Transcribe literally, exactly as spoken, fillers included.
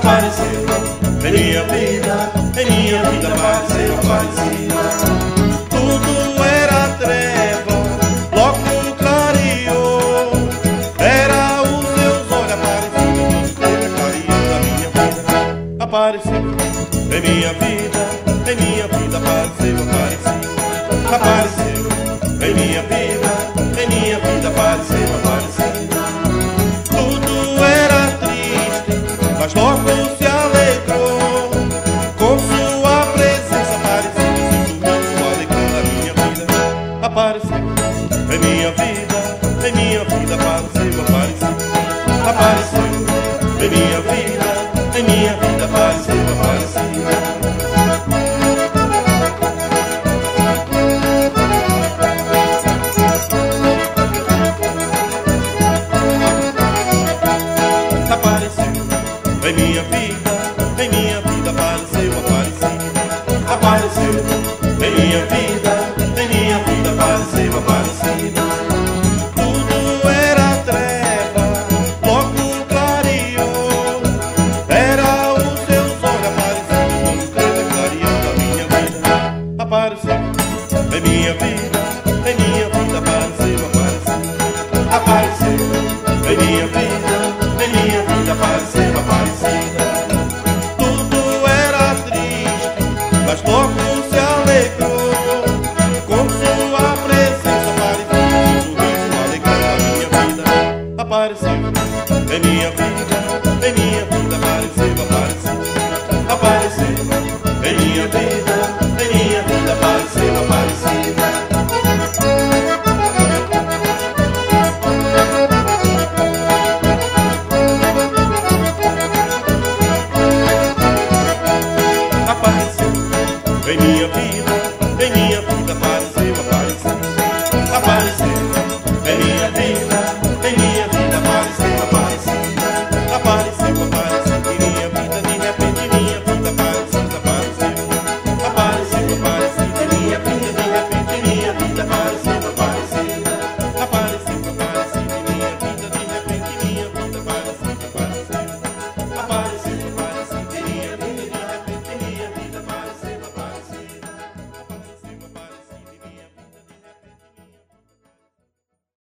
apareceu em minha vida, em minha vida apareceu, apareceu. Tudo era treva, logo clareou. Era os seus olhos aparecidos, você clareou a minha vida. Apareceu em minha vida, em minha vida apareceu, apareceu. Apareceu em minha vida, em minha vida apareceu, apareceu. Tudo era triste, mas logo se alegrou. Com sua presença apareceu, sorriso alegrando a minha vida. Apareceu em minha vida, em minha vida apareceu, apareceu. Apareceu em minha vida, em minha vida apareceu, apareceu. Apareceu em minha vida.